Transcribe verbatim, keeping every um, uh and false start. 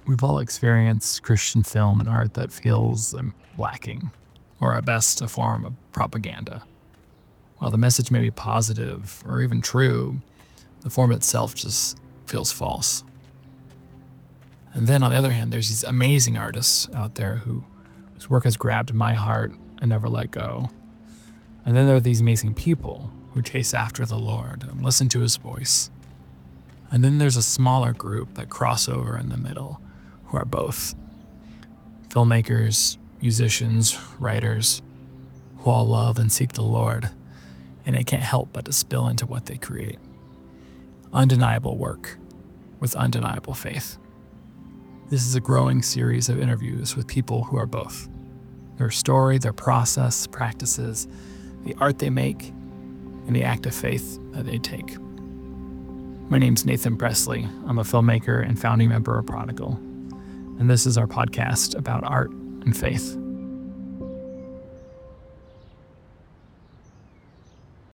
We've all experienced Christian film and art that feels um, lacking, or at best, a form of propaganda. While the message may be positive or even true, the form itself just feels false. And then on the other hand, there's these amazing artists out there who whose work has grabbed my heart and never let go. And then there are these amazing people who chase after the Lord and listen to his voice. And then there's a smaller group that cross over in the middle, who are both filmmakers, musicians, writers, who all love and seek the Lord, and it can't help but to spill into what they create. Undeniable work with undeniable faith. This is a growing series of interviews with people who are both. Their story, their process, practices, the art they make, and the act of faith that they take. My name's Nathan Presley. I'm a filmmaker and founding member of Prodigal, and this is our podcast about art and faith.